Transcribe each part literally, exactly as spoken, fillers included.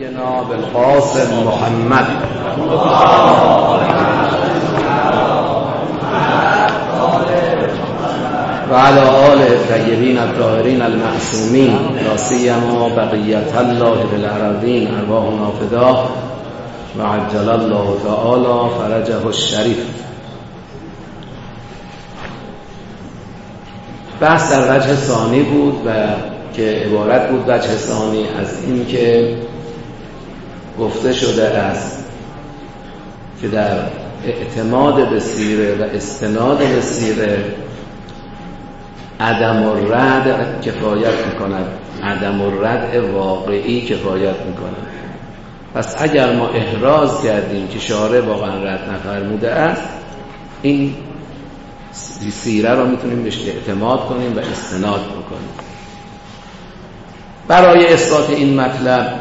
نبینا بالقاسم محمد و علی آله الطیبین الطاهرین المعصومین لا سیما بقیة الله فی الارضین ارواحنا فداه و عجل الله تعالی فرجه الشریف. بحث در وجه ثانی بود و که عبارت بود وجه ثانی از این که گفته شده است که در اعتماد به سیره و استناد به سیره عدم الرد کفایت میکند، عدم الرد واقعی کفایت میکند. پس اگر ما احراز کردیم که شارع واقعا رد نفرموده است، این سیره رو میتونیم بهش اعتماد کنیم و استناد بکنیم. برای اثبات این مطلب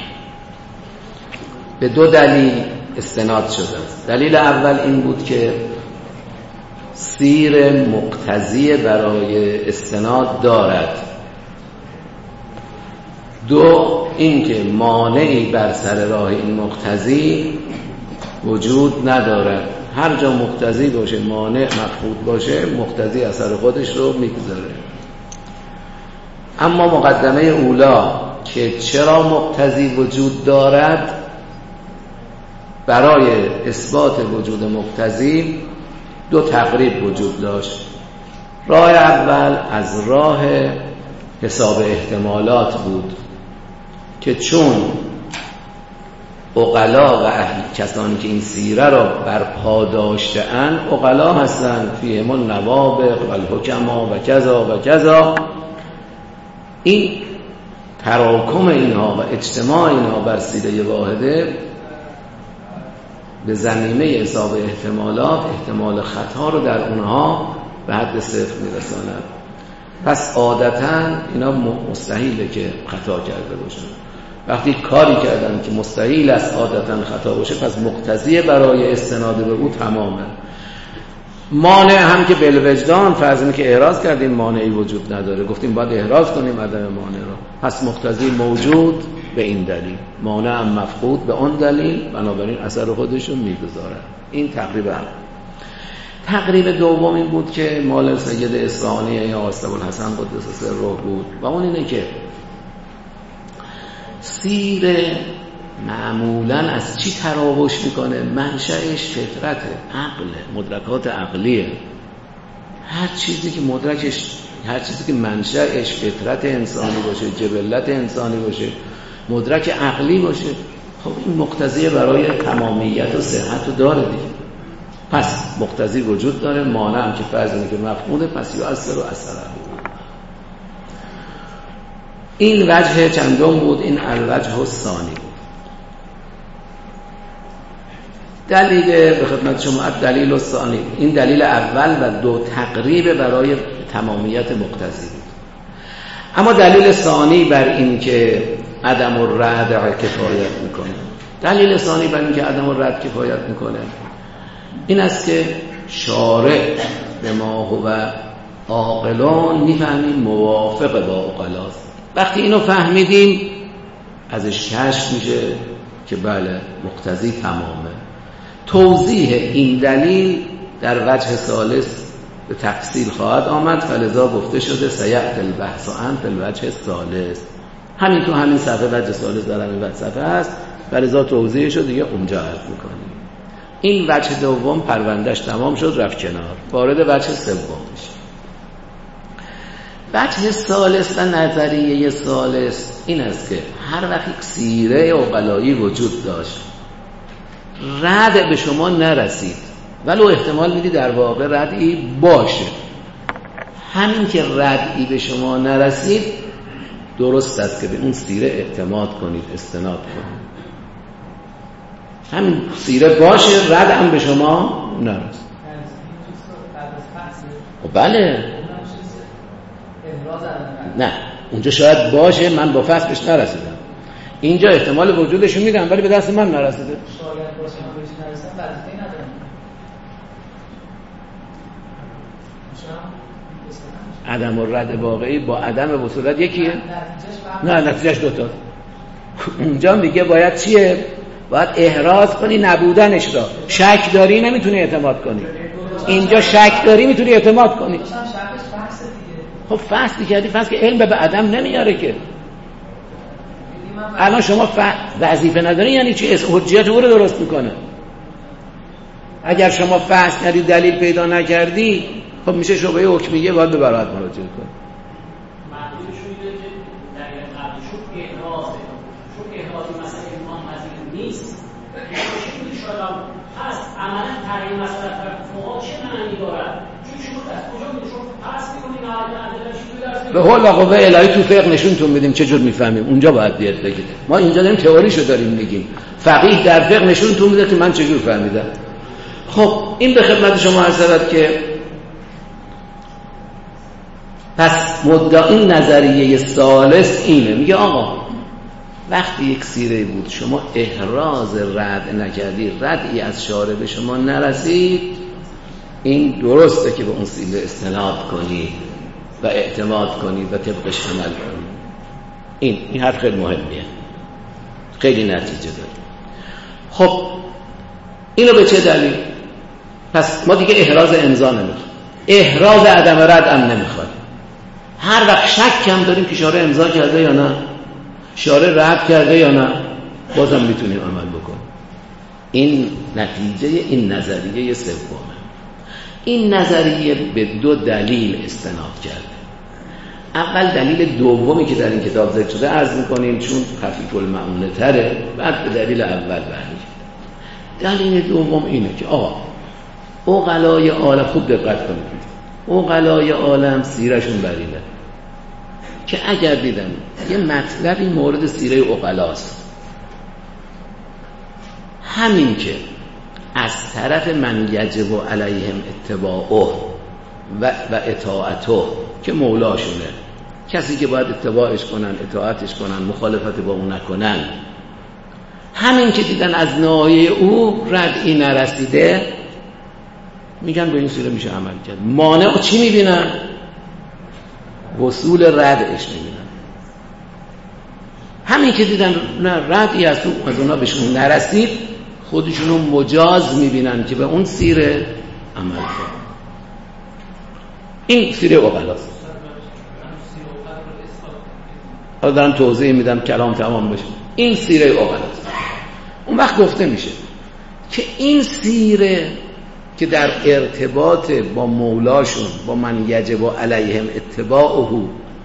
به دو دلیل استناد شده است. دلیل اول این بود که سیر مقتضی برای استناد دارد. دو اینکه مانعی بر سر راه این مقتضی وجود ندارد. هر جا مقتضی باشه، مانع مفقود باشه، مقتضی اثر خودش رو میگذاره. اما مقدمه اولا که چرا مقتضی وجود دارد، برای اثبات وجود مقتضی دو تقریب وجود داشت. راه اول از راه حساب احتمالات بود که چون عقلا و اهل کسانی که این سیره را برپا داشته‌اند عقلا هستند، فیهم النوابغ و الحکما و کذا و کذا، این تراکم اینها و اجتماع اینها بر سیره واحده به زمینه حساب احتمالات احتمال خطا رو در اونها به حد صفر میرساند. پس عادتاً اینا مستحیله که خطا کرده باشن. وقتی کاری کردن که مستحیل است عادتاً خطا باشه، پس مقتضی برای استناد به او تمامه. مانع هم که بالوجدان، فرض اینه که اعراض کردیم مانعی وجود نداره، گفتیم باید اعراض کنیم عدم مانع رو، پس مقتضی موجود به این دلیل، مانع هم مفقود به اون دلیل، بنابراین اثر خودش رو میگذاره. این تقریبا. تقریب دوم این بود که مال سید اصفهانی یا قاسم الحسن قدس سره بود و اون اینه که سیره معمولاً از چی تراوش میکنه؟ منشأش فطرته، عقله، مدرکات عقلیه. هر چیزی که مدرکش، هر چیزی که منشأش فطرت انسانی باشه، جبلت انسانی باشه، مدرک عقلی باشه، خب این مقتضی برای تمامیت و صحت رو داره دیگه. پس مقتضی وجود داره، مانع هم که فرض اینه که مفقوده، پس یؤثر و اثره. این وجه چندم بود، این الوجه الثانی بود. دلیل به خدمت شما دلیل الثانی، این دلیل اول و دو تقریب برای تمامیت مقتضی بود. اما دلیل ثانی بر این که عدم الرد کفایت میکنه، دلیل ثانی بر این که عدم الرد کفایت میکنه این است که شارع به ما هو عاقلان میفهمیم موافق با عقلاست. وقتی اینو فهمیدیم ازش کشف میشه که بله مقتضی تمامه. توضیح این دلیل در وجه ثالث به تفصیل خواهد آمد، فلذا گفته شده سیأتی البحث عن فی الوجه الثالث. همین تو همین صفحه وجه ثالث در همین وجه صفحه هست، فلذا توضیح شده دیگه اونجا عرض میکنیم. این وجه دوم پروندهش تمام شد، رفت کنار، وارد وجه سوم میشه. وجه ثالث و نظریه ثالث این است که هر وقت سیره عقلایی وجود داشت، رد به شما نرسید، ولو احتمال میدی در واقع ردی باشه، همین که ردی به شما نرسید درست است که به اون سیره اعتماد کنید، استناد کنید. همین سیره باشه، رد هم به شما نرسید. بله نه، اونجا شاید باشه، من با فصل بهش نرسیدم، اینجا احتمال وجودش رو میدم ولی به دست من نرسیده. شاید باشه من بهش نرسیدم، وظیفه‌ای ندارم. عدم الرد واقعی با عدم وصولت یکیه؟ نه، نتیجهش دوتا. اونجا میگه باید چیه؟ باید احراز کنی نبودنش را. شک داری نمیتونی اعتماد کنی، اینجا شک داری میتونی اعتماد کنی. خب فصل کردی، فصل که علم به عدم نمیاره که. الان شما ف... وظیفه نداری یعنی چی؟ حجیت او رو درست میکنه. اگر شما فصل کردی دلیل پیدا نکردی، خب میشه شبهه حکمیه، باید به براءت مراجعه کنی. معنیش اینه که در قبل شو احراز شو احراز مسئله امام پذیر نیست. چه شدم هست عملا تعیین مسئله فقها چه معنی دارد؟ چون شما از کجا میشه پس می‌کنید عدالت به حول قوه الهی تو فقه نشونتون میدیم چه جور میفهمیم. اونجا باید بیاد بگید. ما اینجا داریم تئوریشو داریم میگیم. فقیه در فقه نشونتون میده که من چه جور فهمیدم. خب این به خدمت شما عرض شود که پس مدعی نظریه ثالث اینه، میگه آقا وقتی یک سیره بود شما احراز رد نکردی، ردی از شارع به شما نرسید، این درسته که به اون سیره استناد کنی و اعتماد کنی و طبقش عمل کنی. این این حرف خیلی مهمیه، خیلی نتیجه داره. خب اینو به چه دلیل؟ پس ما دیگه احراز امضا نمیخوایم، احراز عدم رد هم نمیخوایم. هر وقت شک کم داریم که شارع امضا کرده یا نه، شارع رد کرده یا نه، بازم میتونیم عمل بکنیم. این نتیجه این نظریه سومه. این نظریه به دو دلیل استناد کرده. اول دلیل دومی که در این کتاب ذکر شده عرض میکنیم چون خفیف المعونه تره، بعد به دلیل اول برمیگردیم. دلیل دوم اینه که آقا عقلای عالم، خوب دقت کنید، عقلای عالم سیرشون برینه که اگر دیدن یه مطلبی مورد سیره عقلاست، همین که از طرف من یجب علیهم اتباعه و, و اطاعته که مولاشونه، کسی که باید اتباعش کنن، اطاعتش کنن، مخالفت با اون نکنن، همین که دیدن از ناحیه او ردی نرسیده، میگن به این سیره میشه عمل کرد. مانع چی میبینن؟ وصول ردش میبینن. همین که دیدن نه ردی از تو از اونا بهشون نرسید، خودشونو مجاز میبینن که به اون سیره عمل کنن. این سیره عقلاست. حالا دارم توضیح میدم کلام تمام بشه. این سیره عقلاست. اون وقت گفته میشه که این سیره که در ارتباط با مولاشون، با من یجب علیهم اتباعه،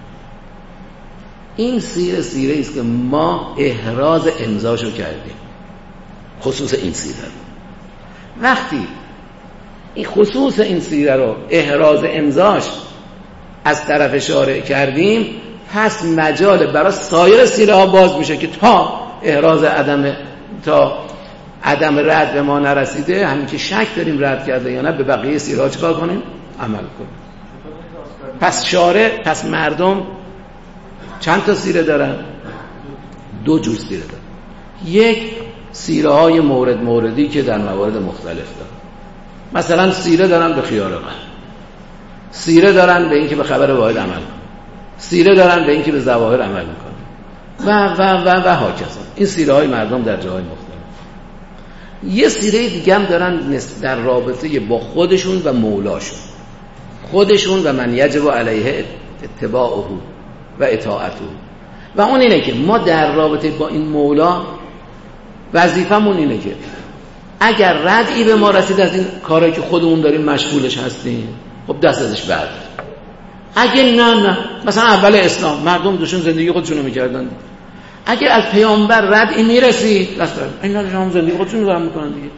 این سیره سیره است که ما احراز امضاشو کردیم، خصوص این سیره رو. وقتی این خصوص این سیره رو احراز امضاش از طرف شارع کردیم، پس مجال برای سایر سیره ها باز میشه که تا احراز عدم تا عدم رد به ما نرسیده، همین که شک داریم رد کرده یا نه، به بقیه سیره ها چیکار کنیم؟ عمل کنیم. پس شارع، پس مردم چند تا سیره دارن؟ دو جور سیره دارن. یک سیره های مورد موردی که در موارد مختلف دارن، مثلا سیره دارن به خیار قلب، سیره دارن به اینکه به خبر واحد عمل کنن، سیره دارن به اینکه به ظواهر عمل میکنن و و و و هاکذا. این سیره های مردم در جاهای مختلف. یه سیره دیگه هم دارن در رابطه با خودشون و مولاشون، خودشون و من یجب علیه اتباعه و اطاعته. و اون اینه که ما در رابطه با این مولا وظیفمون اینه که اگر ردی به ما رسید از این کاری که خودمون داریم مشغولش هستیم، خب دست ازش برد. اگه نه نه مثلا اول اسلام مردم دوشون زندگی خودشونو میکردن، اگه از پیامبر ردی میرسید دست برد، اینا هم زندگی خودشونو دارن میکنن دیگه.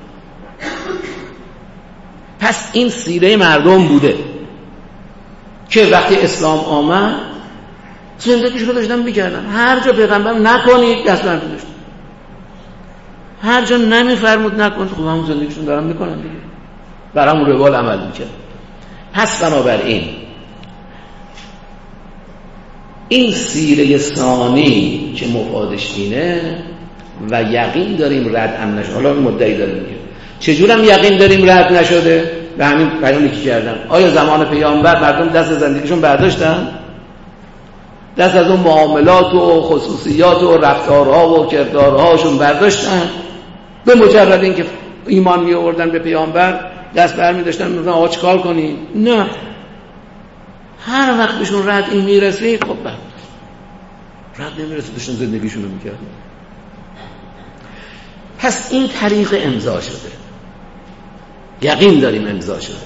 پس این سیره مردم بوده که وقتی اسلام آمد زندگیش رو داشتن میکردن. هر جا پیغمبر نکنید دست برد داشتن، هر جا نمیفرمود نکنید، خب همون زندگیشون دارن میکنن دیگه، بر همون روال عمل میکرد. پس بنابراین این سیره ثانی که مفادش اینه و یقین داریم رد هم نشده، حالا مدعی داریم میگه چجورم یقین داریم رد نشده؟ به همین بیانی که کردم. آیا زمان پیامبر مردم دست زندگیشون برداشتن؟ دست از اون معاملات و خصوصیات و رفتارها و کردارهاشون برداشتن. به مجرد اینکه ایمان می آوردن به پیامبر دست برمی داشتن میگفتن آقا چیکار کنیم؟ نه، هر وقت بهشون رد این میرسید خب بعد رد نمیرسید داشتن زندگیشون رو میکردن. پس این طریق امضا شده، یقین داریم امضا شده.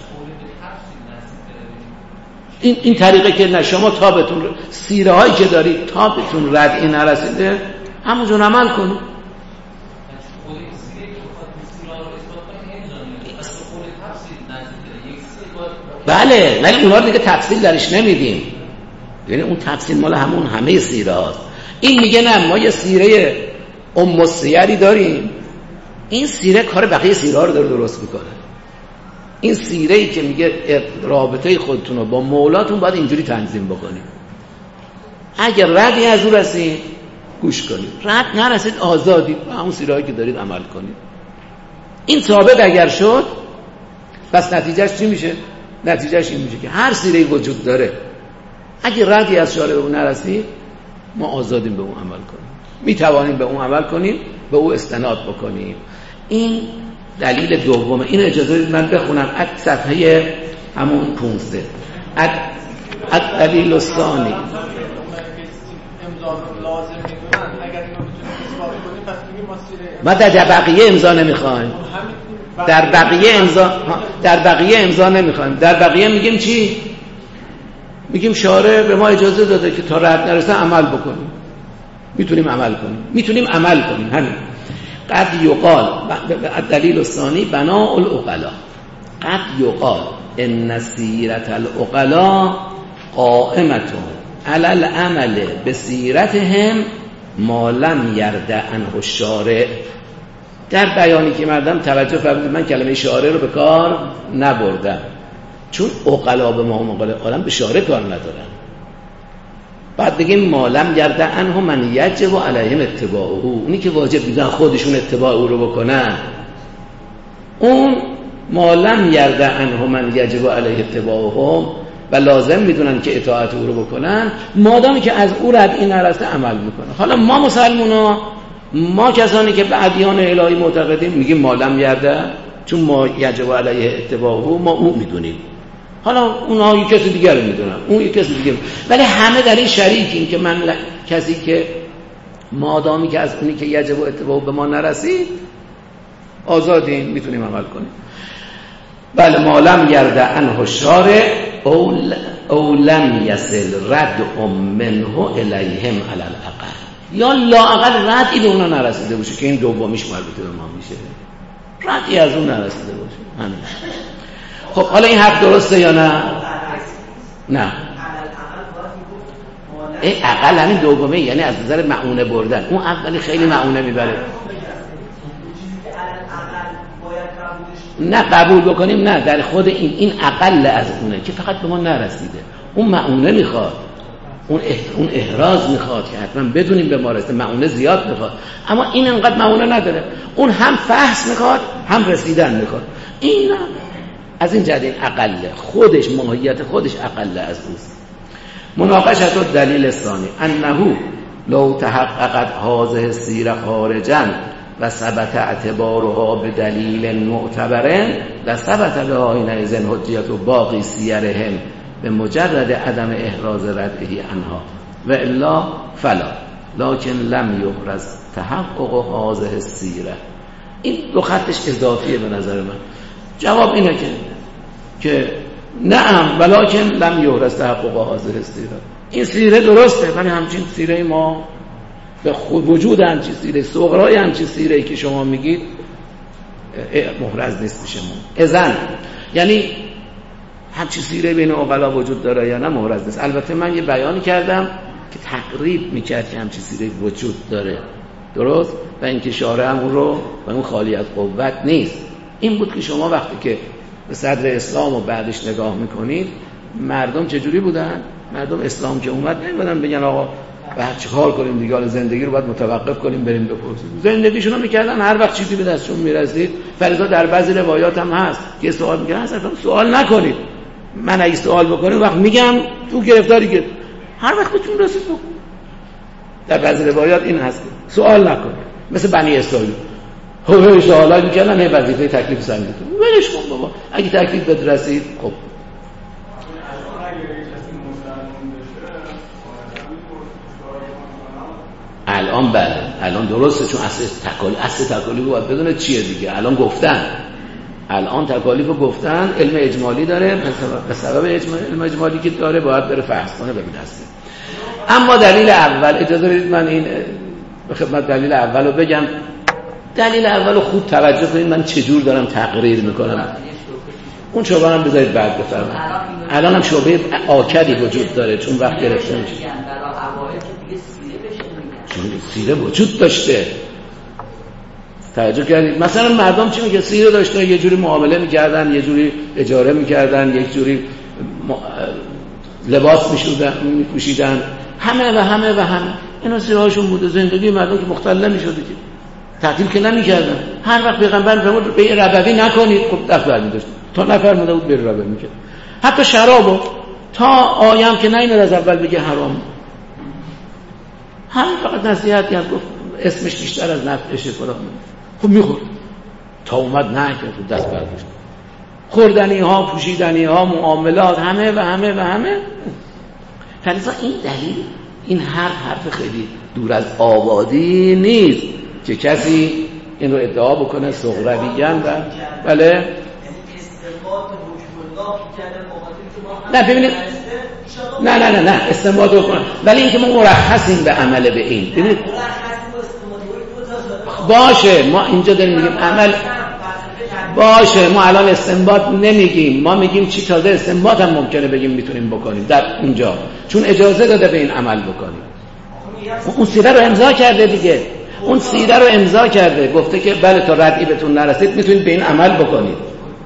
این این طریقه که نه شما تا بهتون سیره هایی که دارید تا بهتون رد این نرسیده همونجور عمل کنید. بله، ولی اونا رو دیگه تفصیل درش نمیدیم، یعنی اون تفصیل مال همون همه سیره هاست. این میگه نه ما یه سیره ام السیری داریم، این سیره کار بقیه سیره ها رو داره درست میکنه. این سیره ای که میگه رابطه خودتون رو با مولاتون باید اینجوری تنظیم بکنید. اگر ردی از اون رسید گوش کنید، رد نرسید آزادید با همون سیره هایی که دارید عمل کنید. این ثابت اگر شد پس نتیجهش چی میشه؟ نتیجهش این میشه که هر سیره‌ای وجود داره اگه ردی از شارع به اون نرسید ما آزادیم به اون عمل کنیم، میتوانیم به اون عمل کنیم، به اون استناد بکنیم. این دلیل دومه. این اجازه بدید من بخونم از صفحه همون پونزده. از دلیل الثانی ما در بقیه امضا نمیخوایم، در بقیه امضا در بقیه امضا نمیخوایم. در بقیه میگیم چی؟ میگیم شارع به ما اجازه داده که تا رد نرسه عمل بکنیم، میتونیم عمل کنیم، میتونیم عمل کنیم. همین. قد یقال الدلیل الثانی بناء العقلاء، قد یقال ان سیرت العقلاء قائمة علی العمل بسیرتهم ما لم یرد عنه الشارع. در بیانی که مردم توجه فرمودید من کلمه شارع رو به کار نبردم، چون عقلا به ما عالم به شارع کار ندارن. بعد بگیم ما لم یرد عنه من یجب علیهم اتباعه، اونی که واجب میدن خودشون اتباع او رو بکنن، اون ما لم یرد عنه من یجب علیه اتباعه و لازم میدونن که اطاعت او رو بکنن، مادامی که از او رد این نرسته عمل میکنه. حالا ما مسلمونا، ما کسانی که به ادیان الهی معتقدیم میگیم ما لم یرد، چون ما یجب علیه اتباعه ما اون میدونیم، حالا اونها یک کسی دیگر رو میدونن، اون یک کسی دیگر، ولی همه در این شریکیم که من ل... کسی که مادامی که از اونی که یجب اتباعه به ما نرسید آزادیم، میتونیم عمل کنیم. بله ما لم یرد عنه الشارع او, او لم یصل رد منه الیهم علی الاقل، یا لااقل ردی به اونا نرسیده باشه که این دومیش مربوط به ما میشه، ردی از اون نرسیده باشه. همین. خب حالا این حرف درسته یا نه؟ نه. این اقل همین دومه، یعنی از نظر معونه بردن. اون اولی خیلی معونه میبره. نه قبول بکنیم، نه در خود این این اقل از اونه که فقط به ما نرسیده. اون معونه میخواد، اون اون احراز میخواد که حتما بدونیم به ما رسیده، معونه زیاد میخواد، اما این انقدر معونه نداره. اون هم فحص میخواد هم رسیدن میخواد. این از این جهت این اقله، خودش ماهیت خودش اقله از اوست. مناقشه الدلیل الثانی انه لو تحققت هذه السیره خارجا و ثبت اعتبارها به دلیل معتبر لثبت لها حینئذ حجیت باقی سیرهم به مجرد عدم احراز رده عنها و الا فلا لکن لم یحرز تحقق هذه السیره. این دو خطش اضافیه به نظر من. جواب اینه که که نعم ولکن لم یحرز تحقق هذه السیره. این سیره درسته ولی همچین سیره ما به خود وجود همچین سیره صغرای همچین سیره‌ای که شما میگید محرز نیست میشه ما اذن، یعنی همچین سیره بین عقلا وجود داره یا نه محرز نیست. البته من یه بیانی کردم که تقریب میکرد که همچین سیره وجود داره، درست، و اینکه شارع هم اون رو و اون خالی از قوت نیست. این بود که شما وقتی که به صدر اسلام و بعدش نگاه میکنید مردم چجوری بودن؟ مردم اسلام که اومد نمیدونن بگن آقا بعد چیکار کنیم دیگه، حالا زندگی رو باید متوقف کنیم بریم بپرسیم. زندگیشون رو میکردن، هر وقت چیزی به دستشون میرسید. فریضا در بعضی روایات هم هست که سوال میکنن، اصلا سوال نکنید، من اگه سوال بکنم وقت میگم تو گرفتاری که هر وقت بتون رسید بکن. در بعضی روایات این هست سوال نکن، مثل بنی اسرائیل خب سوالات میکنن هی وظیفه تکلیف سنگیتون ولش کن بابا، اگه تکلیف بهت رسید خب. الان بله الان درسته، چون اصل تکالیف اصل تکالیف باید بدونه چیه دیگه. الان گفتن الان تکالیفو گفتن، علم اجمالی داره، به سبب علم اجمالی که داره باید بره فحص کنه ببین هسته. اما دلیل اول، اجازه بدید من این به خدمت دلیل اولو بگم. دلیل اولو خوب توجه کنید من چجور دارم تقریر میکنم. اون شعبه هم بذارید بعد بفرمایید. الان هم شعبه آکدی وجود داره چون وقت گرفته میشه. چون سیره وجود داشته. توجه کردید مثلا مردم چی میگه؟ سیره داشته، یه جوری معامله میکردن، یه جوری اجاره میکردن، یک جوری لباس میپوشیدن، همه و همه و همه اینا سیره هاشون بوده. زندگی مردم که مختل نمیشده که تعطیل که نمیکردن. هر وقت پیغمبر فرمود به ربوی نکنید، خب دست برمی‌داشت تا نفرموده بود بره ربوی میکرد. حتی شرابو تا آیم که نه از اول بگه حرام، همین فقط نصیحت کرد، گفت اسمش بیشتر از نفعشه فلان، خب میخورد تا اومد نه که دست برداشت. خوردنی ها، پوشیدنی ها، معاملات، همه و همه و همه. فلذا این دلیل، این حرف حرف خیلی دور از آبادی نیست که کسی این رو ادعا بکنه صغرویان و بله. نه ببینید، نه نه نه نه استنباط بکنه، ولی اینکه ما مرخصیم به عمل به این. ببینید باشه، ما اینجا داریم میگیم عمل باشه، ما الان استنباط نمیگیم، ما میگیم چی تازه استنباط هم ممکنه بگیم میتونیم بکنیم در اونجا، چون اجازه داده به این عمل بکنیم. اون سیره رو امضا کرده دیگه، اون سیره رو امضا کرده، گفته که بله تا ردی بهتون نرسید میتونید به این عمل بکنید.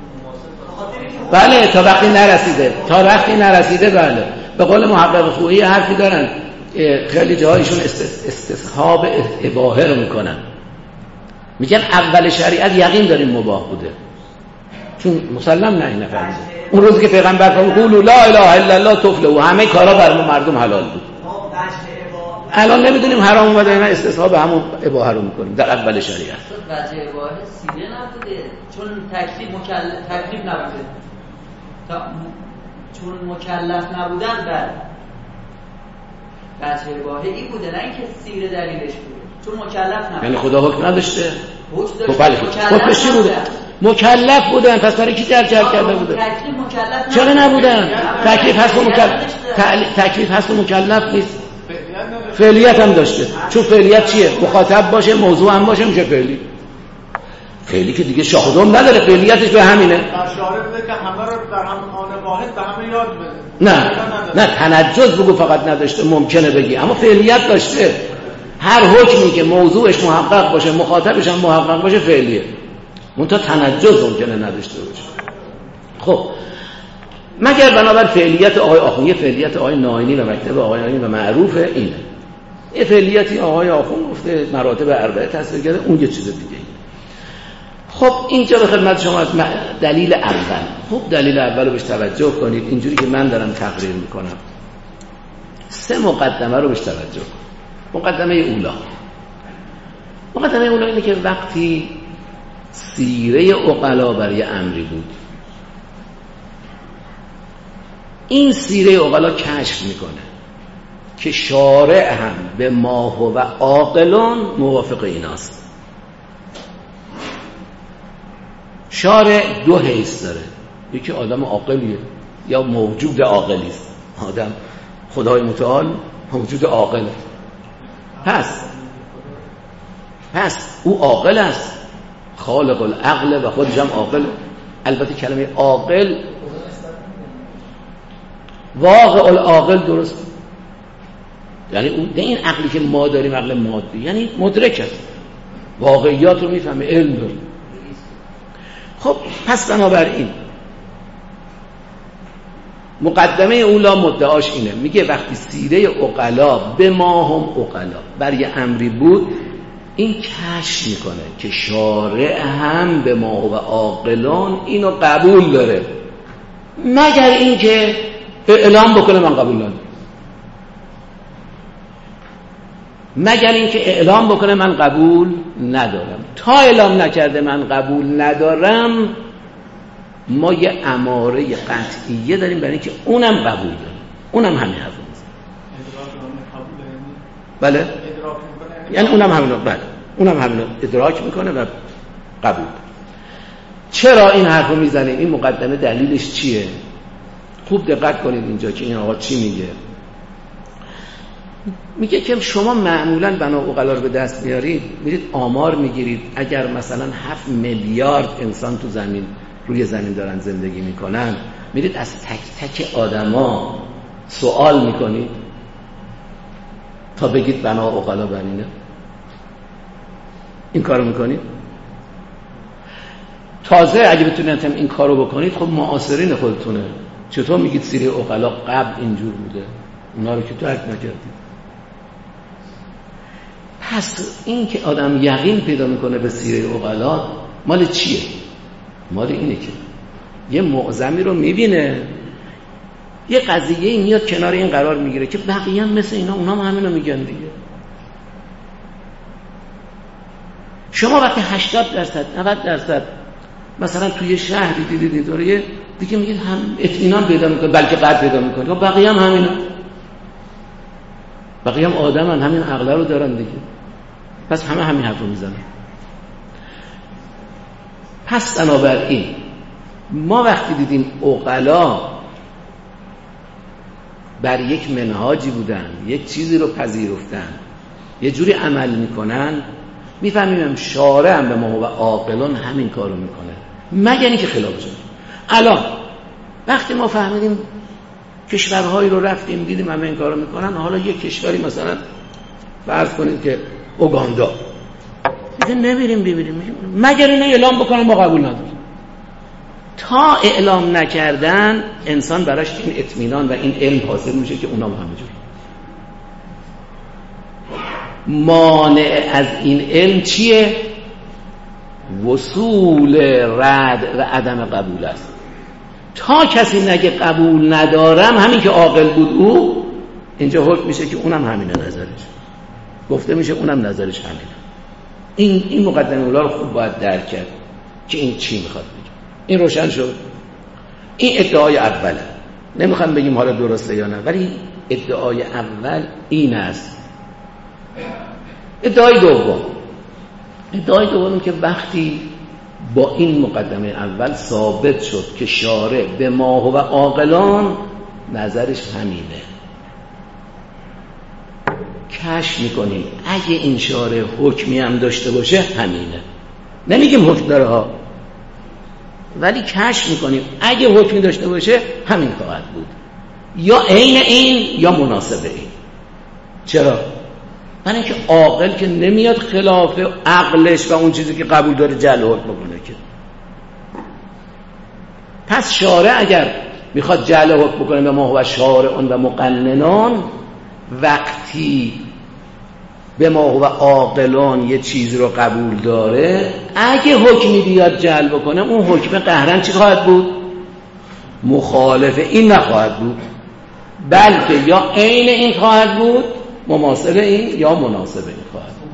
بله تا وقتی نرسیده، تا وقتی نرسیده بله. به قول محقق خویی حرفی دارن، خیلی جاهایشون استصحاب اباحه رو میکنن، میگن اول شریعت یقین داریم مباح بوده، چون مسلم نه این نفر اون روزی که پیغمبر فرمود قولوا لا اله الا الله تفلحوا، همه کارا بر مردم حلال بود. الان نمیدونیم حرام اومده اینا، استصحاب همون اباحه رو میکنیم در اول شریعت. وجه اباحه سیره نبوده، چون تکلیف مکلف تکلیف نبوده، تا چون مکلف نبودن بر وجه اباحه این بوده، نه اینکه سیره دلیلش بوده، چون مکلف نبوده. یعنی خدا حکم نداشته؟ حکم داشته. حکمش چی بوده؟ مکلف بودن، پس برای کی جر جر کرده بوده؟ تکلیف مکلف چرا نبودن؟ تکلیف هست و مکلف تکلیف هست و مکلف نیست. فعلیت هم داشته، چون فعلیت چیه؟ مخاطب باشه، موضوع هم باشه، میشه فعلی. فعلی که دیگه شاهدم نداره، فعلیتش به همینه. اشاره بده که همه رو در هم آن واحد به همه یاد بده. نه نه تنجز بگو فقط نداشته، ممکنه بگی، اما فعلیت داشته. هر حکمی که موضوعش محقق باشه، مخاطبش هم محقق باشه، فعلیه. منتها تنجز ممکنه نداشته باشه. خب مگر بنابر فعلیت آقای آخوندی، فعلیت آقای ناینی و مکتب آقای ناینی و معروف اینه. یه فعلیتی آقای آخوند گفته مراتب اربعه تصویر کرده، اون یه چیز دیگه. خب اینجا به خدمت شما از دلیل اول. خب دلیل اول رو بهش توجه کنید، اینجوری که من دارم تقریر میکنم. سه مقدمه رو بهش توجه کنید. مقدمه اولا، مقدمه اولا اینه که وقتی سیره عقلا برای امری بود، این سیره عقلا کشف میکنه که شارع هم به ما هو عاقلون موافق ایناست. شارع دو حیث داره، یکی آدم عاقلیه یا موجود عاقلی است. آدم خدای متعال موجود عاقله، پس پس او عاقل است، خالق العقل و خودش هم عاقل. البته کلمه عاقل واقع العاقل درست، یعنی اون نه این عقلی که ما داریم عقل مادی، یعنی مدرک است، واقعیات رو میفهمه، علم داره. خب پس بنابراین مقدمه اولا مدعاش اینه، میگه وقتی سیره عقلا به ما هم عقلا برای امری بود، این کشف میکنه که شارع هم به ما و عاقلان اینو قبول داره، مگر اینکه اعلام بکنه من قبول ندارم. مگر اینکه اعلام بکنه من قبول ندارم. تا اعلام نکرده من قبول ندارم، ما یه اماره قطعیه داریم برای اینکه اونم قبول داره، اونم همین حرف میزنه. بله یعنی اونم همین بله اونم همین ادراک میکنه و قبول. چرا این حرفو میزنه؟ این مقدمه دلیلش چیه؟ خوب دقت کنید اینجا که این آقا چی میگه. میگه که شما معمولاً بنا عقلا رو به دست میارید، میرید آمار میگیرید اگر مثلا هفت میلیارد انسان تو زمین روی زمین دارن زندگی میکنن، میرید از تک تک آدما سوال میکنید تا بگید بنا عقلا بر اینه. این کارو میکنید؟ تازه اگه بتونید این کارو بکنید، خب معاصرین خودتونه. چطور میگید سیره عقلا قبل اینجور بوده؟ اونا رو که درک نکردید. پس این که آدم یقین پیدا میکنه به سیره عقلا مال چیه؟ مال اینه که یه معظمی رو میبینه، یه قضیه میاد کنار این قرار میگیره که بقیه هم مثل اینا، اونا هم همینو میگن دیگه. شما وقتی هشتاد درصد نود درصد مثلا توی شهری دیدید اینطوریه دیگه، میگید هم اطمینان پیدا میکنه، بلکه قد پیدا میکنه بقیه هم همینا، بقیه هم آدم هم همین عقله رو دارن دیگه، پس همه همین حرف رو میزنن. پس بنابراین ما وقتی دیدیم عقلا بر یک منهاجی بودن، یک چیزی رو پذیرفتن، یه جوری عمل میکنن، میفهمیم شارع هم به ما و عاقلان همین کارو میکنه، مگر اینکه خلاف شد. الان وقتی ما فهمیدیم کشورهایی رو رفتیم دیدیم همه این کارو میکنن، حالا یک کشوری مثلا فرض کنید که اوگاندا، دیگه نمیریم ببینیم، مگر اینه اعلام بکنن ما قبول نداریم. تا اعلام نکردن انسان براش این اطمینان و این علم حاصل میشه که اونا هم همینجور. مانع از این علم چیه؟ وصول رد و عدم قبول است. تا کسی نگه قبول ندارم، همین که عاقل بود او، اینجا حکم میشه که اونم همینه نظرش، گفته میشه اونم نظرش همینه. این این مقدمه اولا رو خوب باید درک کرد که این چی میخواد بگه. این روشن شد. این ادعای اوله، نمیخوام بگیم حالا درسته یا نه، ولی ادعای اول این است. ادعای دوم، ادعای دوم که وقتی با این مقدمه اول ثابت شد که شارع به ما و عاقلان نظرش همینه، کشف میکنیم اگه این شارع حکمی هم داشته باشه همینه. نمیگیم حکم داره ها، ولی کشف میکنیم اگه حکمی داشته باشه همین خواهد بود، یا عین این یا مناسب این. چرا؟ برای اینکه عاقل که نمیاد خلاف عقلش و اون چیزی که قبول داره جعل حکم بکنه که. پس شارع اگر میخواد جعل حکم بکنه به ما و شارعون و مقننان، وقتی به ما و عاقلان یه چیزی رو قبول داره، اگه حکمی بیاد جعل بکنه، اون حکم قهرن چی خواهد بود؟ مخالف این نخواهد بود، بلکه یا عین این خواهد بود، مماثل این، یا مناسب این خواهد بود.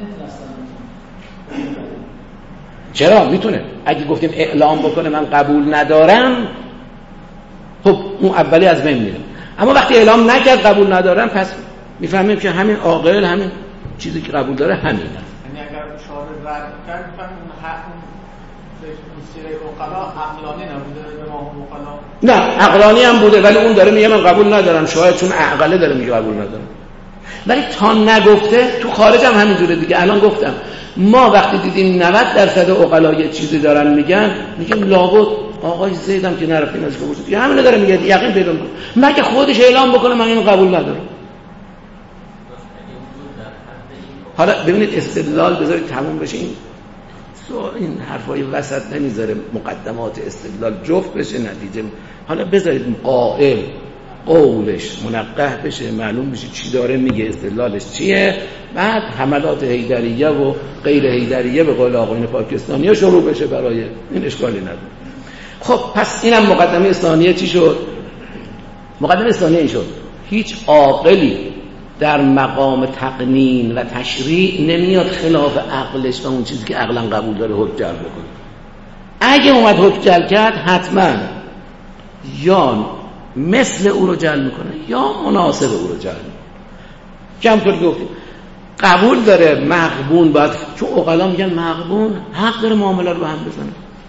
چرا؟ میتونه. اگه گفتیم اعلام بکنه من قبول ندارم، خب اون اولی از بین میره. اما وقتی اعلام نکرد قبول ندارم، پس میفهمیم که همین عاقل، همین چیزی که قبول داره همینه. یعنی اگر شارع رد کرد، میفهمیم اون سیره عقلا عقلانی نبوده به ما عقلا؟ نه، عقلانی هم بوده، ولی اون داره میگه من قبول ندارم، شاید چون عقله داره میگه قبول ندارم. ولی تا نگفته، تو خارج هم همینجوره دیگه. الان گفتم ما وقتی دیدیم نود درصد عقلا یه چیزی دارن میگن، میگیم لابد آقای زیدم که نرفتیم از گفت یه همینه داره میگه، یقین پیدا کنه، مگه خودش اعلام بکنه من اینو قبول ندارم. حالا ببینید استدلال بذارید تموم بشه، این این حرفای وسط نمیذاره مقدمات استدلال جفت بشه نتیجه. حالا بذارید قائل قولش منقح بشه، معلوم بشه چی داره میگه، استدلالش چیه، بعد حملات حیدریه و غیر حیدریه به قول آقایون پاکستانی‌ها شروع بشه. برای این اشکالی نداره. خب پس اینم مقدمه ثانیه چی شد؟ مقدمه ثانیه این شد هیچ عاقلی در مقام تقنین و تشریع نمیاد خلاف عقلش و اون چیزی که عقلا قبول داره حکم جلب بکنه. اگه اومد حکم جلب کرد حتما یا مثل او رو جلب میکنه یا مناسب او رو جلب میکنه. که همطور که گفتیم قبول داره مغبون باید، چون عقلا میگن مغبون حق داره معامله رو به هم بزنه.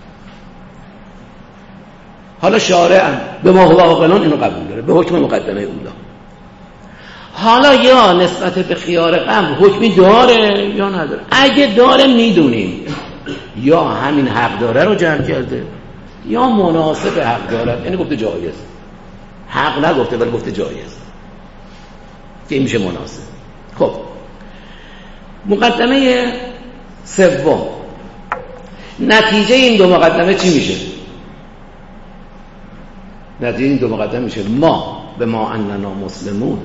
حالا شارع هم به ما هو عاقلون اینو قبول داره به حکم مقدمه اولا. حالا یا نسبت به خیار قبل حکمی داره یا نداره. اگه داره میدونیم یا همین حق داره رو جمع کرده یا مناسب حق داره، یعنی گفته جایز، حق نگفته ولی گفته جایز که این میشه مناسب. خب مقدمه سوم، نتیجه این دو مقدمه چی میشه؟ نتیجه این دو مقدمه میشه ما به ما اننا مسلمون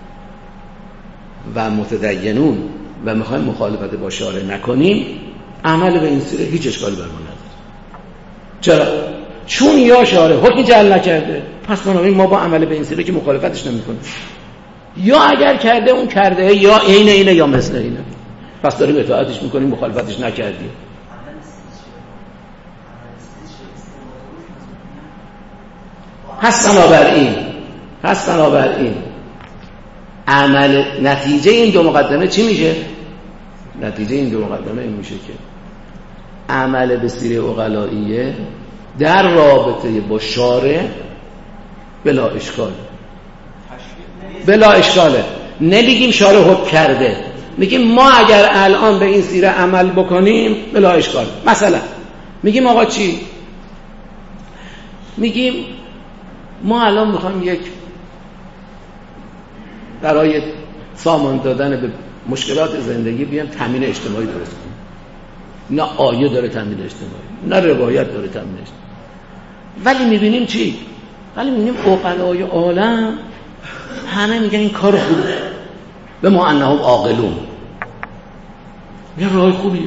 و متدینون و میخوایم مخالفت با شارع نکنیم، عمل به این سیره هیچ اشکالی بر ما نداره. چرا؟ چون یا شارع حکمی جعل نکرده، پس بنابراین ما با عمل به این سیره که مخالفتش نمیکنیم، یا اگر کرده اون کرده یا عین اینه یا مثل اینه، پس داریم اطاعتش میکنیم، مخالفتش نکردیم. پس بنابراین پس بنابراین عمل نتیجه این دو مقدمه چی میشه؟ نتیجه این دو مقدمه این میشه که عمل به سیره عقلائیه در رابطه با شارع بلا اشکال بلا اشکاله. نمیگیم شارع حکم کرده، میگیم ما اگر الان به این سیره عمل بکنیم بلا اشکال. مثلا میگیم آقا چی؟ میگیم ما الان میخوایم یک برای سامان دادن به مشکلات زندگی بیام تامین اجتماعی درست کنیم. نه آیه داره تامین اجتماعی، نه روایت داره تامین اجتماعی، ولی میبینیم چی؟ ولی میبینیم عقلای عالم همه میگن این کار خوبه، به ما انهم عاقلون، یه راه خوبیه.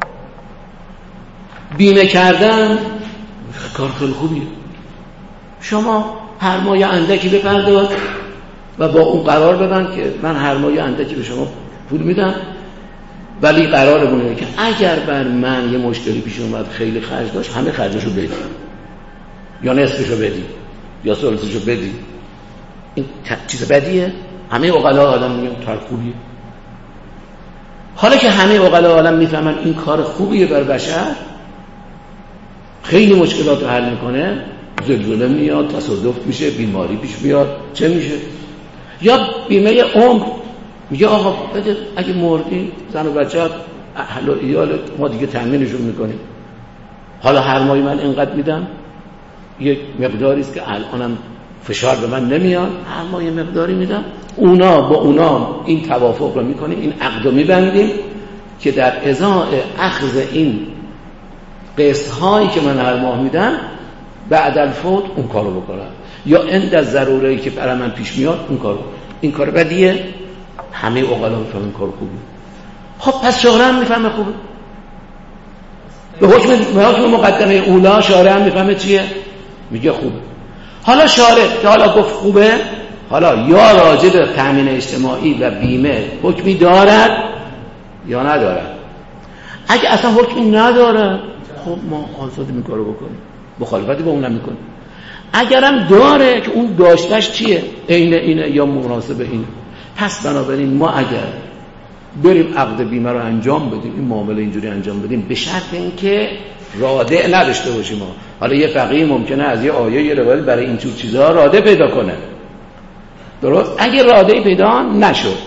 بیمه کردن کار خیلی خوبیه. شما هر ماه اندکی بپرداز و با اون قرار بدن که من هر ماه اندکی به شما پول میدم، ولی قرارمونه که اگر بر من یه مشکلی پیش اومد خیلی خرج داشت همه خرجشو بدی یا نصفشو بدی یا ثلثشو بدی. این چیز بدیه؟ همه عقلا عالم میگن کار خوبیه. حالا که همه عقلا عالم میفهمن این کار خوبیه بر بشر، خیلی مشکلات رو حل میکنه، زلزله میاد، تصادف میشه، بیماری پیش میاد، چه میشه؟ یا بیمه عمر میگه آقا بده اگه مردی زن و بچه‌ت اهل و عیالت ما دیگه تامینشون میکنیم. حالا هر ماهی من اینقدر میدم، یک مقداری است که الانم فشار به من نمیاد، هر ماه یه مقداری میدم، اونا با اونا این توافق رو میکنیم، این عقد رو میبندیم که در ازای اخذ این قسط هایی که من هر ماه میدم بعد الفوت اون کارو بکنم، یا عند ضروره‌ای که برای من پیش میاد اون کارو. این کار بدیه؟ همه عقلا میفهمن کار خوبه. خب پس شارع هم میفهمه خوبه. به حکم به حکم مقدمه اولا شارع هم میفهمه چیه؟ میگه خوبه. حالا شارع که حالا گفت خوبه، حالا یا راجع به تامین اجتماعی و بیمه حکمی دارد یا ندارد. اگه اصلا حکمی نداره خب ما آزاد این کارو بکنیم، مخالفتی با اون نمیکنیم. اگرم داره که اون داشتش چیه؟ عین اینه یا مناسب اینه. پس بنابراین ما اگر بریم عقد بیمه رو انجام بدیم، این معامله اینجوری انجام بدیم، به شرط اینکه رادع نداشته باشیم. حالا یه فقیه ممکنه از یه آیه یه روایت برای این جور چیزها رادع پیدا کنه، درست؟ اگه رادعی پیدا نشد،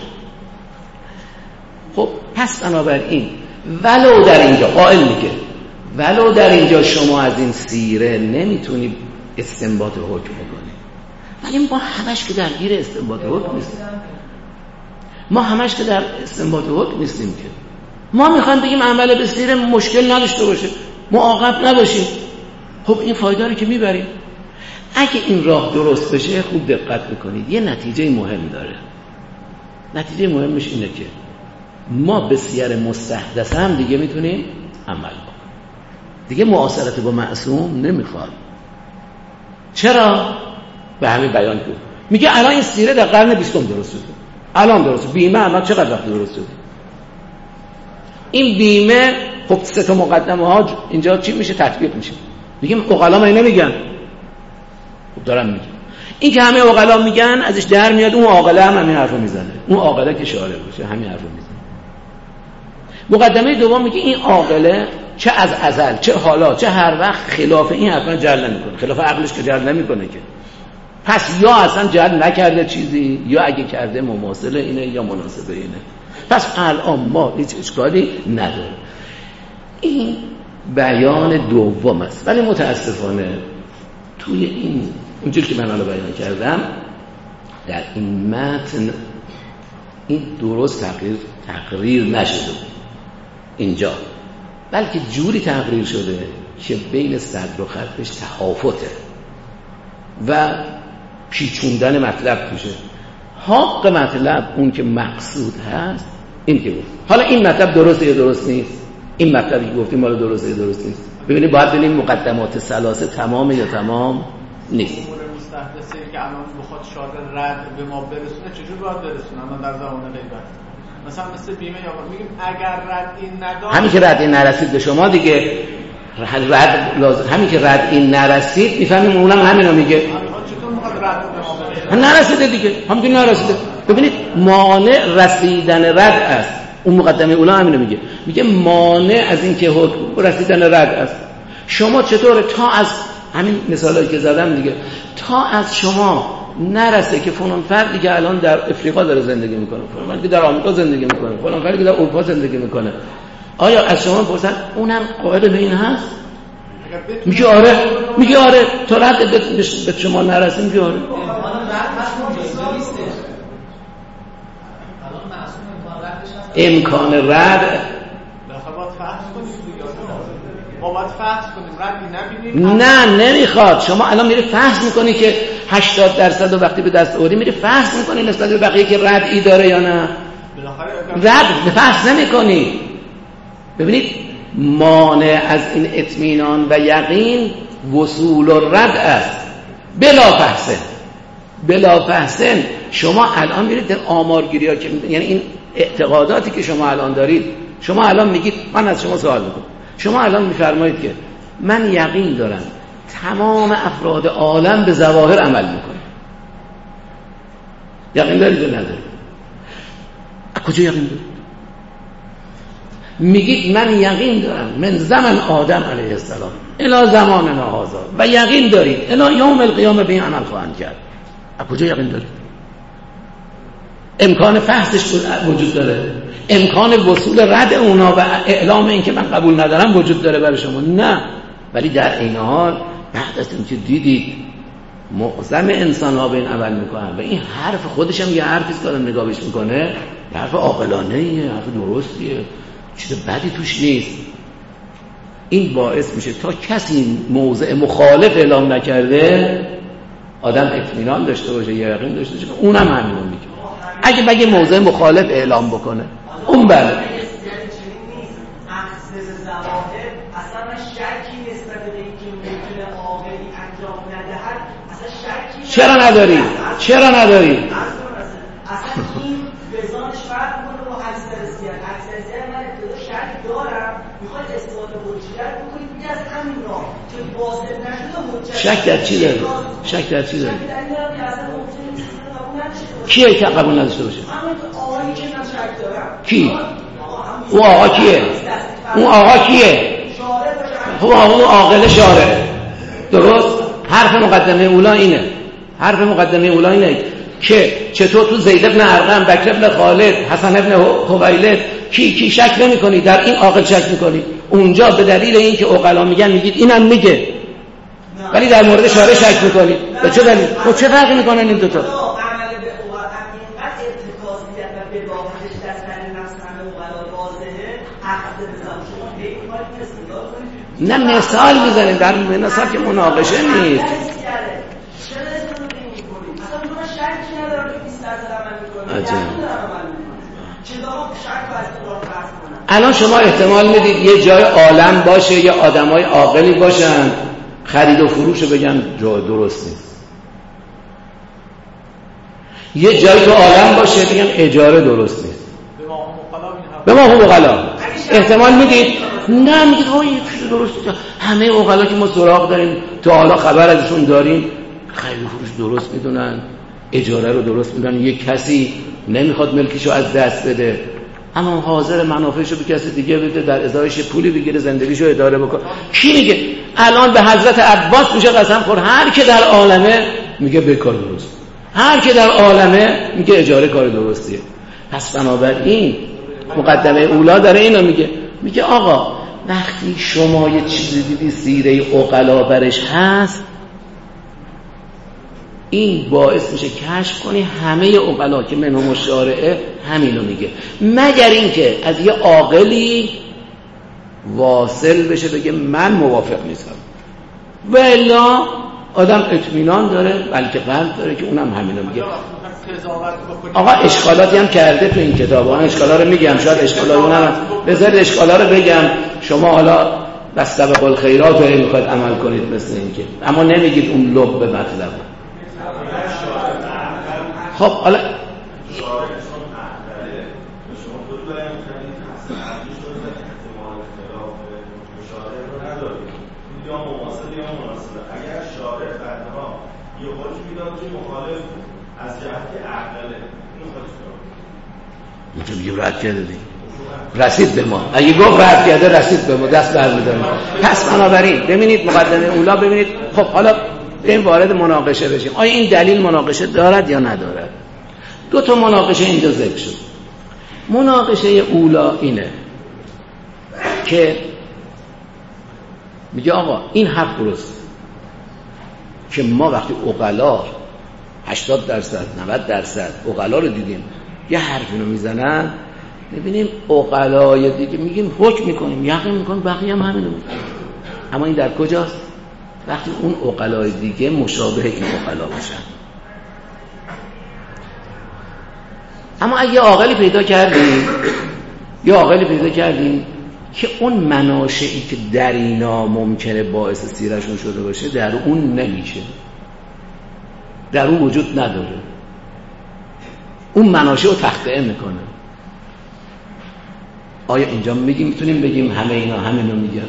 خب پس بنابراین ولو در اینجا قائل میگه ولو در اینجا شما از این سیره نمیتونی استنباط حکم بکنی، ولی ما همش که درگیر استنباط حکم نیستیم. ما همش که در استنباط حکم نیستیم که ما میخوایم بگیم عمل به سیره مشکل نداشته باشه، معاقب نباشیم. خب این فایده رو که میبریم. اگه این راه درست بشه خوب دقت بکنید، یه نتیجه مهم داره. نتیجه مهمش اینه که ما به سیر مستحدث هم دیگه میتونیم عمل کنیم، دیگه معاصرت با معصوم نمیخواد. چرا؟ به همین بیان کرد. میگه الان این سیره در قرن بیستم درست شده، الان درست بیمه الان چقدر وقت درست شده؟ این بیمه خب سه تا مقدمه ها اینجا چی میشه؟ تطبیق میشه. میگیم عقلا ما نمیگن، خب دارم میگم این که همه عقلا میگن ازش در میاد اون عاقله هم همین حرفو میزنه، اون عاقله که شارع باشه همین حرفو میزنه. مقدمه دوم میگه این عاقله چه از ازل چه حالا چه هر وقت خلاف این حرفا جعل نمیکنه، خلاف عقلش که جعل نمیکنه که، پس یا اصلا جعل نکرده چیزی یا اگه کرده مماثل اینه یا مناسب اینه، پس الان ما هیچ اشکالی نداره. این بیان دوم است. ولی متاسفانه توی این اونجوری که من الان بیان کردم در این متن این درست تقریر تقریر نشده اینجا، بلکه جوری تقریر شده که بین صدر و خطش تهافته و پیچوندن مطلب توشه. حق مطلب اون که مقصود هست این که بود. حالا این مطلب درسته یا درست نیست؟ این مطلبی که گفتیم مال درسته یا درست نیست؟ ببینید باید ببینیم مقدمات ثلاثه تمام یا تمام نیست. امور مستحدثه که الان بخواد شارع رد به ما برسونه چجور باید برسونه؟ الان در زمان غیبت مثلا مثل بیمه یا میگیم اگر رد این نداشت، همین که رد این نرسید به شما دیگه رد لازم، همین که رد این نرسید میفهمیم اونم همینو میگه. چطور میخواد رد به ما برسونه؟ نرسیده دیگه، همین نرسیده. ببینید مانع رسیدن رد است. اون مقدمه اولا همینو میگه، میگه مانع از این که حکم رسیدن رد است. شما چطوره تا از همین مثالایی که زدم دیگه، تا از شما نرسه که فلان فردی که الان در افریقا داره زندگی میکنه، فلان فردی که در آمریکا زندگی میکنه، فلان فردی که در اروپا زندگی میکنه، آیا از شما پرسن اونم قائل به این هست؟ میگه آره، میگه آره. تا رد به شما نرسه میگه آره. امکان رد ما باید فحص کنیم، ردی نبینیم. نه نمیخواد. شما الان میری فحص میکنی که هشتاد درصد وقتی به دست آوردی میری فحص میکنی نسبت به بقیه که ردی داره یا نه. رد به فحص نمیکنی. ببینید مانع از این اطمینان و یقین وصول و رد است بلا فحص. بلا فحص شما الان میرید در آمارگیری ها که یعنی این اعتقاداتی که شما الان دارید، شما الان میگید، من از شما سوال میکنم، شما الان میفرمایید که من یقین دارم تمام افراد عالم به ظواهر عمل میکنه. یقین دارید یا ندارید؟ از کجا یقین دارید؟ میگید من یقین دارم من زمان آدم علیه السلام الی زماننا هذا و یقین دارید الی یوم القیامه به این عمل خواهند کرد. از کجا یقین دارید؟ امکان فحصش وجود داره، امکان وصول رد اونا و اعلام این که من قبول ندارم وجود داره برای شما؟ نه. ولی در این حال بعد از اینکه دیدید معظم انسان ها به این عمل میکنن و این حرف خودش هم یه حرفی است که نگاه بهش میکنه، حرف عاقلانه ایه، حرف درستیه، چیز بدی توش نیست، این باعث میشه تا کسی موضع مخالف اعلام نکرده آدم اطمینان داشته باشه، یقین داشته باشه. اونم همینو میگه. اگه بگه موضع مخالف اعلام بکنه اون بله اصلا شکی نسبت به اینکه ممکنه عاقلی انجام ندهد اصلا شکی چرا نداری؟ چرا نداری؟ اصلا این وزانش فرق میکنه با اکثریت. اکثریت من ابتدا شک دارم، میخواد اثبات حجیت بکنید میگه از همین راه که واصل نشده حجت. شک در چی داری؟ شک در چی داری؟ شک در این که اصلا ممکنه چیزی قبول نشه. کیه که قبول نداشته باشه؟ همین آقایی که من شک دارم. کی؟ اون آقا کیه؟ اون آقا کیه؟ خب اون عاقل شارع. درست؟ حرف مقدمه اولا اینه. حرف مقدمه اولا اینه که چطور تو زید ابن ارقم، بکر ابن خالد، حسن ابن حویلد کی کی شک نمی‌کنی، در این عاقل شک می‌کنی. اونجا به دلیل اینکه عقلا میگن میگید اینم میگه، ولی در مورد شارع شک می‌کنی. به چه دلیل؟ خب چه فرقی می‌کنن این دو تا؟ نه مثال میزنیم، در مثال که مناقشه نیست. الان شما احتمال میدید یه جای عالم باشه یه آدمای عاقلی باشن خرید و فروش بگن جا درست نیست. یه جایی تو عالم باشه بگن اجاره درست نیست، به ما هم اقلا احتمال میدید؟ نه میگید ها یه چیز درست نیست. همه اقلا که ما سراغ داریم تا حالا خبر ازشون داریم خرید فروش درست میدونن، اجاره رو درست میدونن، یک کسی نمیخواد ملکیشو از دست بده اما حاضر منافعشو به کسی دیگه بده، در ازایش پولی بگیره زندگیشو اداره بکنه. کی میگه؟ الان به حضرت عباس میشه قسم خور هر که در عالمه میگه به کار درست، هر که در عالمه میگه اجاره کار درستیه. پس بنابراین مقدمه اولا داره اینو میگه، میگه آقا وقتی شما یه چیزی دیدی سیره عقلا برش هست، این باعث میشه کشف کنی همه عقلا که منهم الشارعه همینو میگه، مگر اینکه از یه عاقلی واصل بشه بگه من موافق نیستم، و الا آدم اطمینان داره بلکه قلب داره که اونم همینو میگه. آقا اشکالاتی هم کرده تو این کتاب، اون اشکالا رو میگم، شاید اشکالا اونم بذارید اشکالا رو بگم، شما حالا بستبق الخیرات رو میخواید عمل کنید مثل این که، اما نمیگید اون لب به مطلب. خب حالا اینجا میگه رد کرده دیگه، رسید به ما، اگه گفت رد کرده رسید به ما، دست برمی‌داریم. پس بنابراین ببینید مقدمه اولا، ببینید خب حالا بریم وارد مناقشه بشیم. آیا این دلیل مناقشه دارد یا ندارد؟ دو تا مناقشه اینجا ذکر شد. مناقشه اولا اینه که میگه آقا این حرف درست که ما وقتی عقلا هشتاد درصد نود درصد عقلا رو دیدیم یه حرفی رو میزنن، میبینیم عقلای دیگه میگیم حکم میکنیم یقین میکنیم بقیه هم همینو میکنیم، اما این در کجاست؟ وقتی اون عقلای دیگه مشابه این عقلا باشن. اما اگه عاقلی پیدا کردیم یا عاقلی پیدا کردیم که اون مناشئی که در اینا ممکنه باعث سیرشون شده باشه در اون نمیشه، در اون وجود نداره، اون مناشئ رو تخطئه میکنه، آیا اینجا میگیم میتونیم بگیم همه اینا همینو میگن؟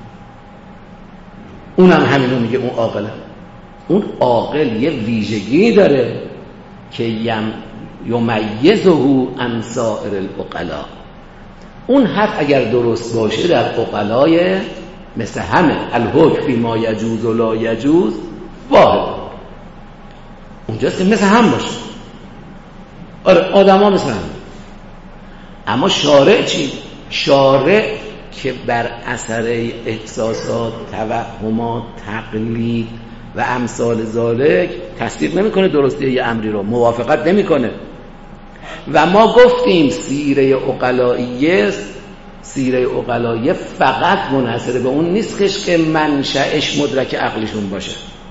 اونم همینو میگه، اون عاقل. اون عاقل یه ویژگی داره که یم یمیزه عن سائر العقلا. اون حرف اگر درست باشه در عقلای مثل همه الحکم فیما یجوز و لا یجوز واحد، اونجاست که مثل هم باشه. آره آدم ها مثل هم. اما شارع چی؟ شارع که بر اثر احساسات، توهمات، تقلید و امثال ذالک تصدیق نمیکنه درستی یه امری رو، موافقت نمیکنه. و ما گفتیم سیره عقلائیه، سیره عقلائیه فقط منحصر به اون نیستش که منشأش مدرک عقلشون باشه.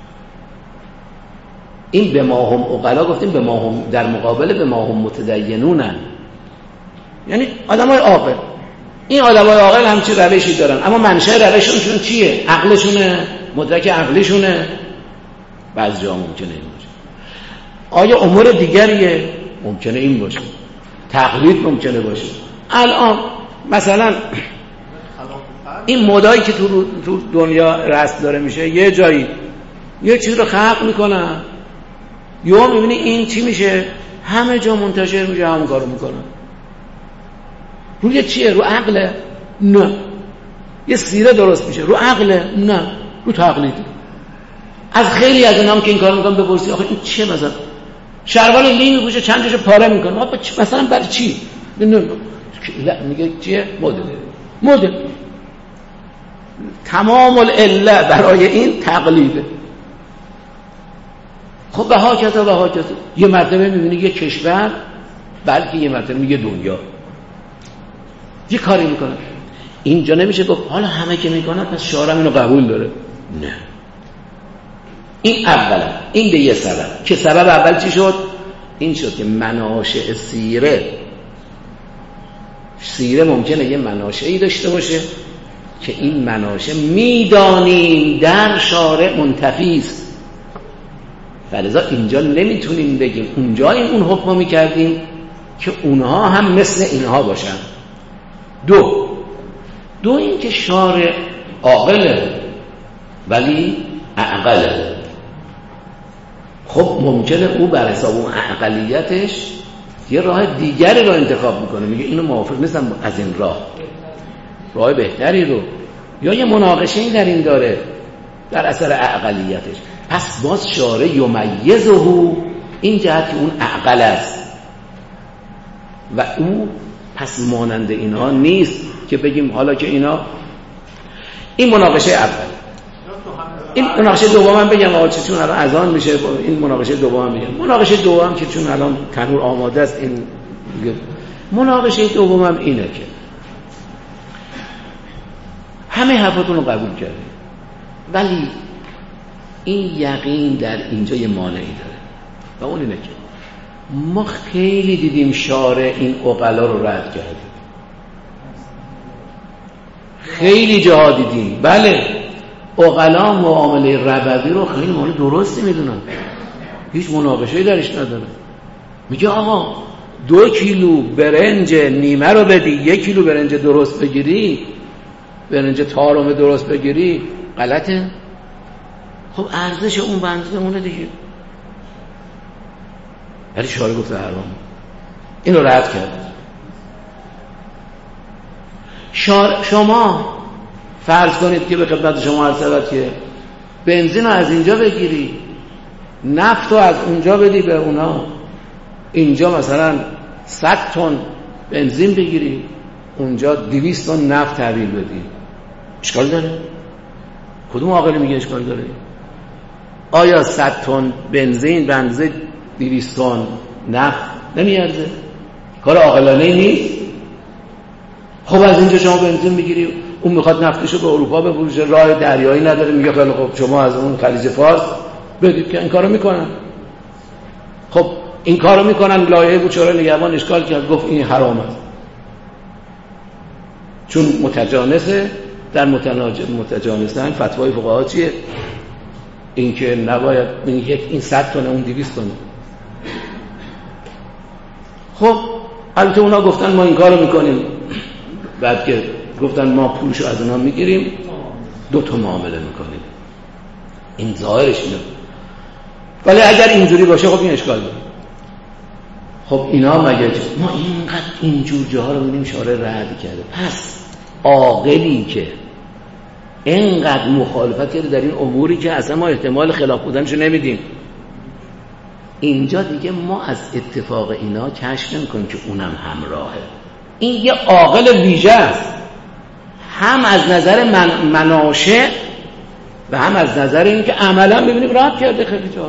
این به ما هم عقلا گفتیم، به ما هم در مقابل به ما هم متدینونن، یعنی آدمای عاقل. این آدمای عاقل همچی روشی دارن، اما منشأ روششون چیه؟ عقلشونه، مدرک عقلشونه. بعضی جا ممکنه این باشه. آیا امور دیگریه؟ ممکنه این باشه. تقلید ممکنه باشه. الان مثلا این مدایی که تو تو دنیا رسم داره میشه، یه جایی یه چیز رو خلق میکنن، یا میبینی این چی میشه، همه جا منتشر میشه، همون کارو میکنن. روی چیه؟ رو عقله؟ نه. یه سیره درست میشه، رو عقله؟ نه، رو تقلید. از خیلی از اینا هم که این کار میکنن بپرسی آخه این چه، مثلا شلوار لی میپوشه چند تاشو پاره میکنه، مثلا برای چی؟ نه میگه چیه؟ مدل. مدل تمام العله برای این تقلیده. خب به ها کتا به ها کتا یه مرتبه میبینی یه کشور، بلکه یه مرتبه میگه دنیا یه کاری میکنه. اینجا نمیشه گفت حالا همه که میکنن پس شارع اینو قبول داره. نه، این اولا، این به یه سبب. که سبب اول چی شد؟ این شد که مناشئ سیره سیره ممکنه یه مناشئی داشته باشه که این مناشئ میدانیم در شارع منتفی است، فلذا اینجا نمیتونیم بگیم اونجا این اون حکم رو میکردیم که اونها هم مثل اینها باشن. دو دو این که شارع عاقله ولی اعقله. خب ممکنه او بر حساب اون عقلیتش یه راه دیگری رو انتخاب میکنه، میگه اینو موافق نیستم از این راه، راه بهتری رو، یا یه مناقشه‌ای در این داره در اثر عقلیتش. پس باز شارع یمیزه این جهت که اون عقل است و او پس مانند اینها نیست که بگیم حالا که اینا این مناقشه اول. این مناقشه دوم هم بگم آقا چون الان اذان میشه، این مناقشه دوم هم بگم. مناقشه دوم که چون الان تنور آماده است، این مناقشه دوم هم اینه که همه حرفاتون رو قبول کردیم ولی این یقین در اینجا یه مانعی داره و اون اینه که ما خیلی دیدیم شارع این عقلا رو رد کرده، خیلی جاها دیدیم. بله عقلا معامله ربوی رو خیلی معامله درستی میدونن، هیچ مناقشه‌ای درش نداره. میگه آقا دو کیلو برنج نیمه رو بدی یک کیلو برنج درست بگیری، برنج تارم درست بگیری، غلطه؟ خب ارزش اون بنزه اونه دیگه. ولی شارع گفته حرام، اینو رد کرد. شارع شما فرض کنید که به خدمت شما عرض شود که بنزین رو از اینجا بگیری، نفت رو از اونجا بدی به اونا، اینجا مثلا صد تن بنزین بگیری، اونجا دویست تن نفت تحویل بدی، اشکال داره؟ کدوم عاقلی میگه اشکال داره؟ آیا صد تن بنزین به اندازه دویست تن نفت نمیارزه؟ کار عاقلانه نیست؟ خب از اینجا شما بنزین میگیری، اون میخواد نفتشو به اروپا بفروشه، راه دریایی نداره، میگه خیلی خب شما از اون خلیج فارس بدید که این کارو میکنن. خب این کارو میکنن، لایحه بود شورای نگهبان اشکال کرد گفت این حرام است چون متجانسه. در متجانسن فتوای فقها چیه؟ این که نباید این یک این صد تن اون دویست تن. خب البته اونا گفتن ما این کارو میکنیم، بعد که گفتن ما پولشو از اونا میگیریم دو تا معامله میکنیم، این ظاهرش اینه. ولی اگر اینجوری باشه خب این اشکال داره. خب اینا مگه ما اینقدر اینجور جاها رو ببینیم شارع رد کرده، پس عاقلی که اینقدر مخالفت کرده در این اموری که اصلا ما احتمال خلاف بودنشو نمیدیم، اینجا دیگه ما از اتفاق اینا کشف نمی‌کنیم که اونم همراهه. این یه عاقل ویژه است، هم از نظر من مناشه و هم از نظر این که عملا ببینیم رد کرده خیلی جاها.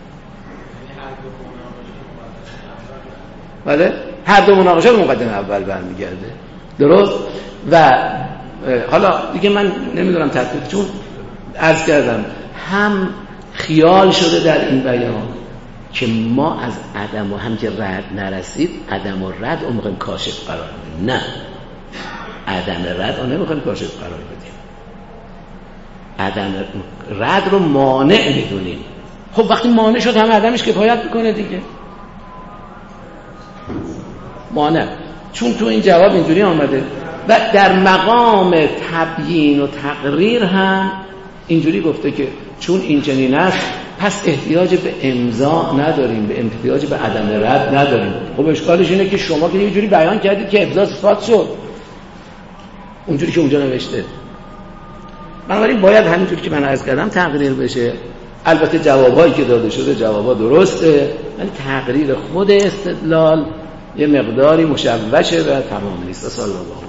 بله هر دو مناقشه به مقدمه اول برمیگرده، درست؟ و حالا دیگه من نمیدونم تطبیق، چون عرض کردم هم خیال شده در این بیان که ما از عدم و هم که رد نرسید عدم و رد رو میخوایم کاشف قرار بدیم. نه، عدم رد رو نمیخوایم کاشف قرار بدیم، عدم رد رو مانع میدونیم. خب وقتی مانع شد همه عدمش کفایت میکنه دیگه. مانع، چون تو این جواب اینجوری آمده و در مقام تبیین و تقریر هم اینجوری گفته که چون این چنین است پس احتیاج به امضا نداریم، به احتیاج به عدم رد نداریم. خب اشکالش اینه که شما که یه جوری بیان کردید که ابضاء صفات شد اونجوری که اونجا نوشته، بنابراین باید همینجوری که من عرض کردم تقریر بشه. البته جوابایی که داده شده جوابا درسته، ولی تقریر خود استدلال یه مقداری مشوشه و تمام نیست. صلی الله